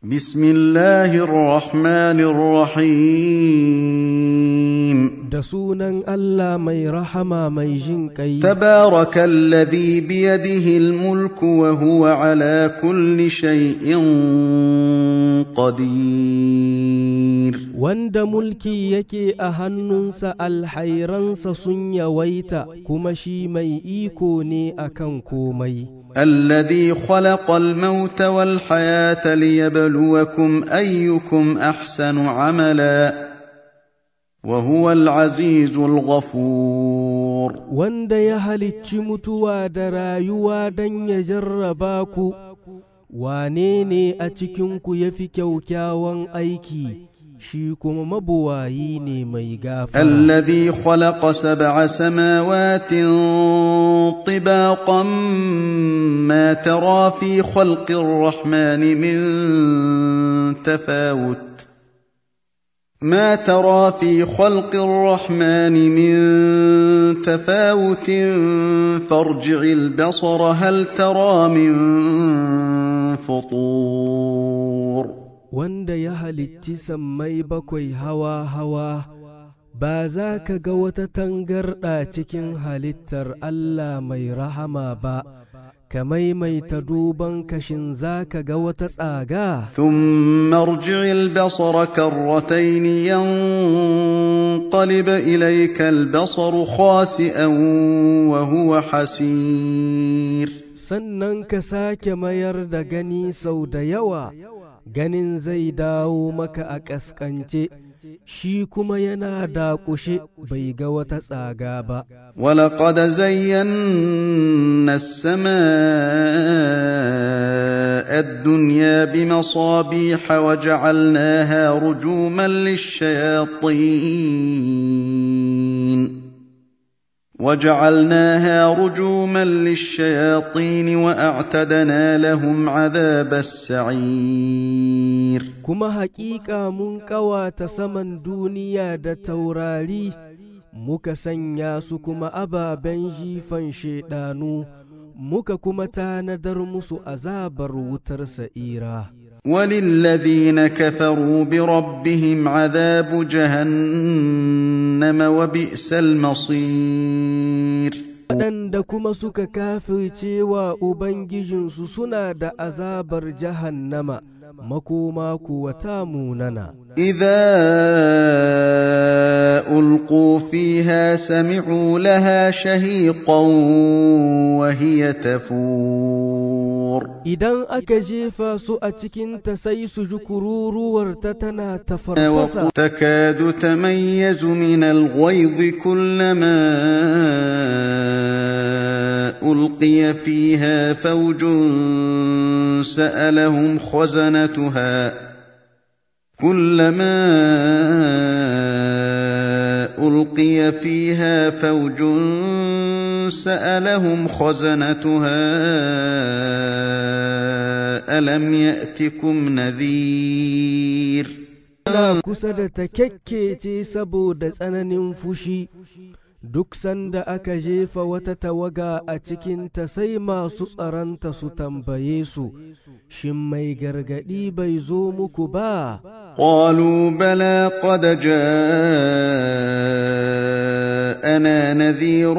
بسم الله الرحمن الرحيم da sunan Allah mai rahama mai jin ƙai. تبارك الذي بيده الملك وهو على كل شيء قدير wanda mulki yake a hannunsa alhairansa sun yawaita kuma shi mai iko ne akan komai. الذي خلق الموت والحياة ليبلوكم أيكم أحسن عملا وهو العزيز الغفور wanda ya halicci mutuwa da rayuwa don ya jarraba ku, wane ne a cikinku ya fi kyaukyawan aiki, shi kuma mabuwayi ne mai gafara. الذي خلق 7 سماوات طباقا ما ترى في خلق الرحمن من تفاوت فارجع البصر هل ترى من فطور wanda ya halicci sammai bakwai hawa-hawa, ba za ka ga wata tangarɗa cikin halittar Allah mai rahama ba, ka maimaita duban kashin za ka ga wata tsaga. ثم ارجع البصر كرتين ينقلب إليك البصر خاسئا وهو حسير sannan ka sake mayar da gani sau da yawa, ganin zai dawo maka a ƙasƙance, shi kuma yana daƙushe bai ga wata tsaga ba. ولقد زينا السماء الدنيا بمصابيح وجعلناها رجوما للشياطين وأعتدنا لهم عذاب السعير kuma haƙiƙa mun ƙawata saman duniya da taurari, muka sanya su kuma ababen jifan shaidanu, muka kuma tanadar musu azabar wutar sa'ira. وللذين كفروا بربهم عذاب جهنم وبئس المصير waɗanda kuma suka kafirce wa Ubangijinsu suna da azabar jahannama, makoma kuwa ta munana. إذا ألقوا فيها سمعوا لها شهيقا وهي تفور idan aka jefa su a cikinta sai su ji kururuwarta tana ta farfasa. تكاد تميز من الغيظ كلما ألقي فيها فوج سألهم خزنتها ألم يأتكم نذير Na kusa da ta kyakkece saboda tsananin fushi, duk sanda aka jefa wata tawaga a cikinta sai masu tsaranta su tambaye su, shin mai gargaɗi bai zo muku ba? قالوا بلى قد جاءنا نذير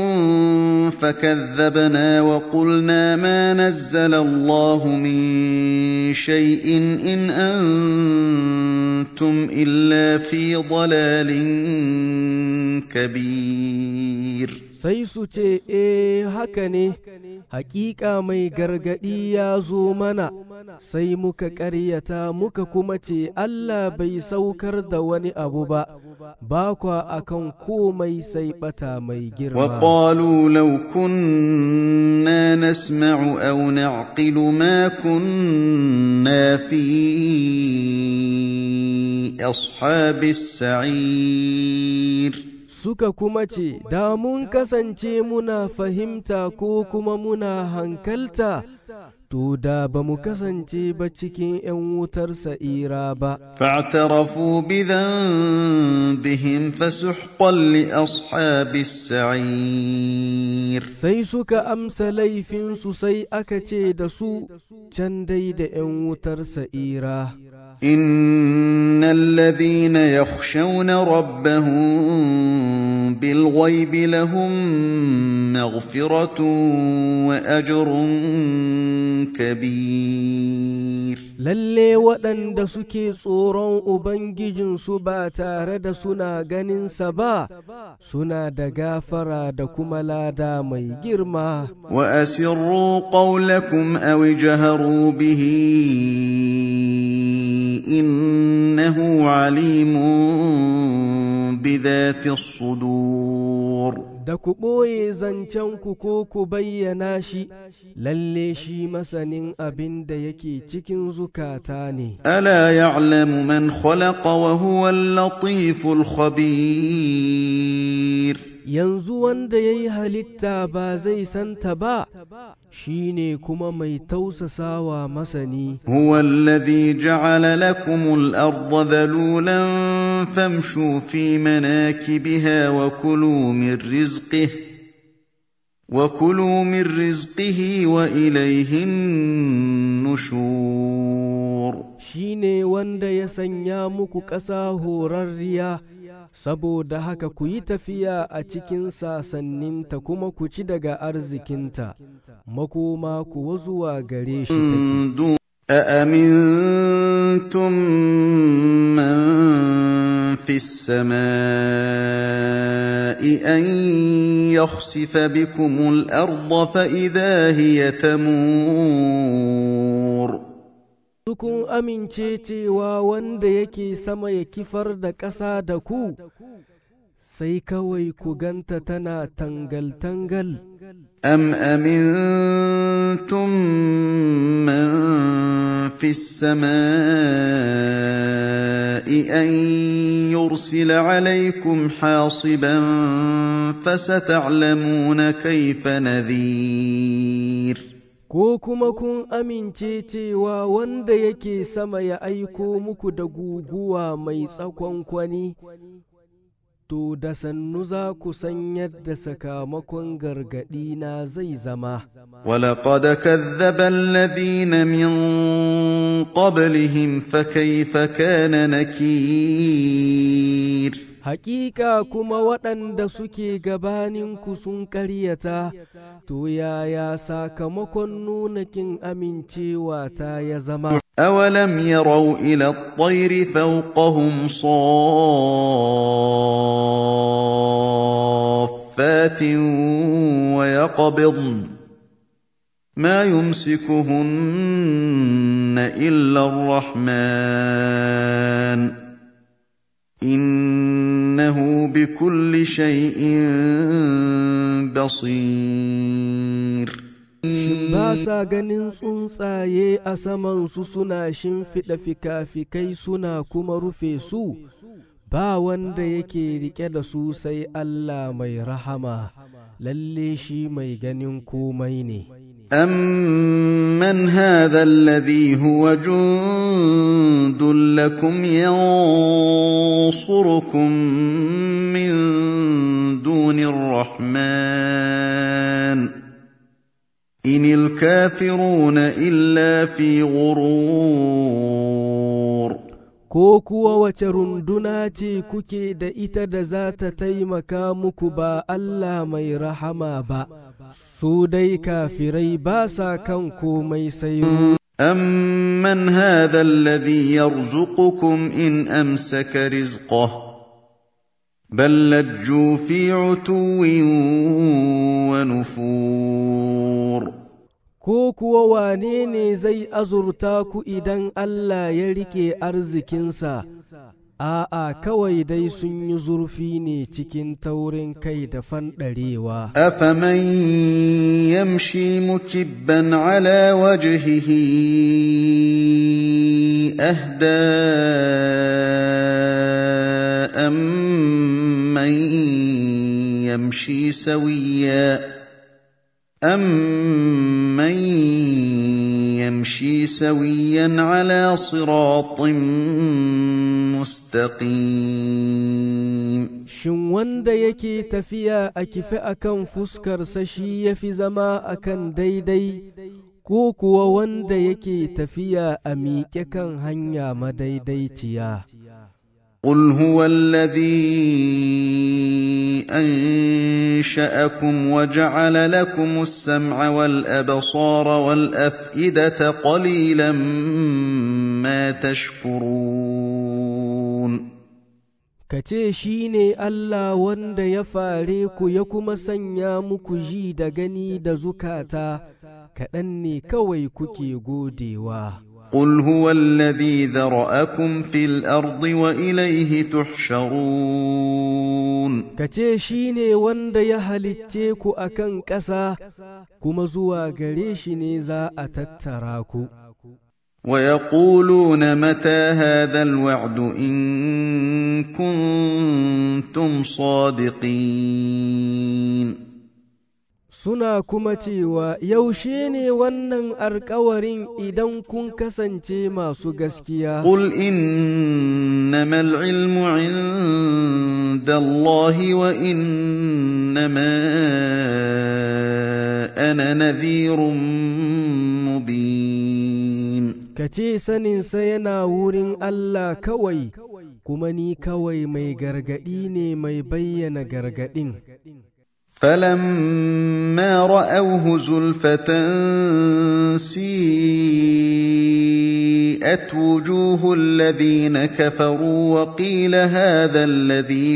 فكذبنا وقلنا ما نزل الله من شيء إن أنتم إلا في ضلال كبير sai su ce, haka ne, hakika mai gargaɗi ya zo mana, sai muka ƙaryata muka kuma ce Allah bai saukar da wani abu ba, ba kwa akan komai sai ɓata mai girma. وقالوا لو كنا نسمع أو نعقل ما كنا في أصحاب السعير Suka kuma ce, da mun kasance muna fahimta ko kuma muna hankalta, to da ba mu kasance ba cikin 'yan wutar sa'ira ba. فاعترفوا بذنبهم فسحقا لأصحاب السعير. Sai suka amsa laifinsu sai aka ce da su can dai da 'yan wutar sa'ira. إن الذين يخشون ربهم بالغيب لهم مغفرة وأجر كبير. Lalle waɗanda suke tsoron Ubangijinsu ba tare da suna ganinsa ba, suna da gafara da kuma lada mai girma. Wa asirru qawlakum aw ijharu bihi innahu alimun bidhati as-sudur. Da ku ɓoye zancenku ko ku bayyana shi, lalle shi masanin abin da yake cikin zukata ne. Ala ya'lamu man khalaqa wa huwa al-latiful khabir. Yanzu wanda ya yi halitta ba zai santa ba, shi ne kuma mai tausasawa masani. Huwa alladhi ja'ala lakumul arda dhalulan famshu fi manakibiha wa kulu min rizqihi wa ilayhin nushur. Shi ne wanda ya sanya muku ƙasa horarriya, saboda haka ku yi tafiya a cikin sasanninta kuma ku ci daga arzikinta, makoma kuwa zuwa gare shi take. أأمنتم من في السماء أن يخسف بكم الأرض فإذا هي تمور. Kun amince cewa wanda yake sama ya kifar da ƙasa da ku, sai kawai ku ganta tana tangal-tangal. Am amintum man fi as-sama'i an yursila alaykum hasiban fasata'lamuna kayfa nadhir. Ko kuma kun amince cewa wanda yake sama ya aiko muku da guguwa mai tsakonkwani, to da sannu za ku san yadda sakamakon gargaɗi na zai zama. ولقد كذب الذين من قبلهم فكيف كان نكير. Hakika kuma waɗanda suke gabaninku sun ƙaryata, to yaya sakamakon nuna kin amincewa ta ya zama. أولم يروا إلى الطير فوقهم صافات ويقبضن ما يمسكهن إلا الرحمن إنه بكل شيء بصير. Ba sa ganin tsuntsaye a samansu suna shimfiɗa fika-fikai suna kuma rufe su, ba wanda yake riƙe da su sai Allah mai rahama, lalle shi mai ganin komai ne. أَمَّنْ هَذَا الَّذِي هُوَ جُندٌ لَّكُمْ يَنصُرُكُم مِّن دُونِ الرَّحْمَٰنِ إِنِ الْكَافِرُونَ إِلَّا فِي غُرُورٍ. Ko kuwa wace runduna ce kuke da ita da za ta taimaka muku ba Allah mai rahama ba, su dai kafirai ba sa kan komai sai. أَمَّنْ هَذَا الَّذِي يَرْزُقُكُمْ إِنْ أَمْسَكَ رِزْقَهُ بَل لَّجُّوا فِي عُتُوٍّ وَنُفُورٍ. Ko kuwa wane ne zai azurta ku idan Allah ya rike arzikinsa? A'a, kawai dai sun yi zurfi ne cikin taurin kai da fanɗarewa. أَفَمَن يَمْشِي مُكِبًّا عَلَىٰ وَجْهِهِ أَهْدَىٰ أَمَّن يَمْشِي سَوِيًّا أَمَّن يمشي سويا على صراط مستقيم shin wanda yake tafiya a kife akan fuskarsa shi yafi zama akan daidai ko kuwa wanda yake tafiya a miƙe kan hanya madaidaiciya? قل هو الذي أنشأكم وجعل لكم السمع والأبصار والأفئدة قليلا ما تشكرون. Kace shi ne Allah wanda ya fare ku ya kuma sanya muku ji da gani da zukata, kaɗan ne kawai kuke godewa. قل هو الذي ذرأكم في الأرض وإليه تحشرون. Kace shi ne wanda ya halicce ku akan ƙasa, kuma zuwa gare shi ne za a tattara ku. ويقولون متى هذا الوعد إن كنتم صادقين. Suna kuma cewa yaushe ne wannan alkawarin idan kun kasance masu gaskiya. قل إنما العلم عند الله وإنما أنا نذير مبين. Kace saninsa yana wurin Allah kawai, kuma ni kawai mai gargaɗi ne mai bayyana gargaɗin. فلما رأوه زلفة سيئت وجوه الذين كفروا وقيل هذا الذي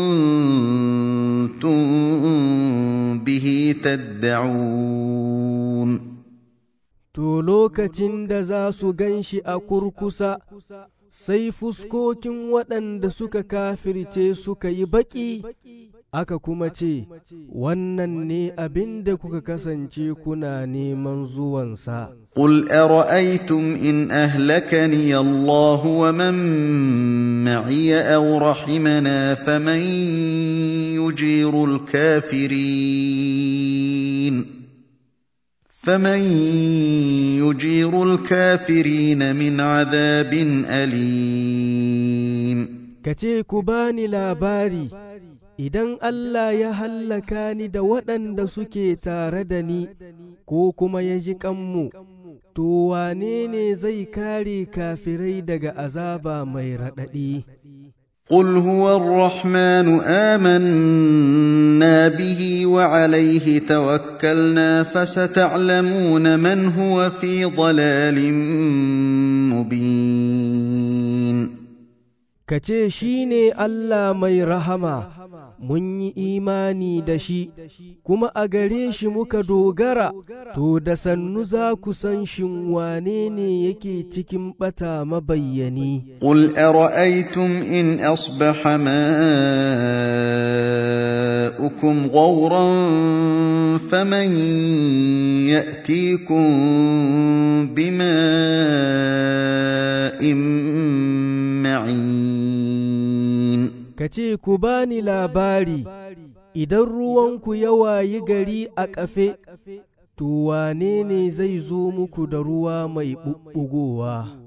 كنتم به تدعون. To lokacin da za su gan shi a kurkusa, sai fuskokin waɗanda suka kafirce suka yi baƙi, aka kuma ce, wannan ne abin da kuka kasance kuna neman zuwansa. قل أرأيتم إن أهلكني الله ومن معي أو رحمنا فمن يجير الكافرين من عذاب أليم. Kace ku bani labari, idan Allah ya hallaka ni da waɗanda suke tare da ni, ko kuma ya ji kanmu, to wane ne zai kare kafirai daga azaba mai raɗaɗi? قل هو الرحمن آمنا به وعليه توكلنا فستعلمون من هو في ضلال مبين. Kace shi ne Allah mai rahama, mun yi imani da shi, kuma a gare shi muka dogara, to da sannu za ku san shin wane ne yake cikin ɓata mabayyani. قل أرأيتم إن أصبح ماؤكم غورا فمن يأتيكم بماء معين. Kace ku bani labari, idan ruwanku ya wayi gari a ƙafe, to wane ne zai zo muku da ruwa mai ɓuɓɓugowa?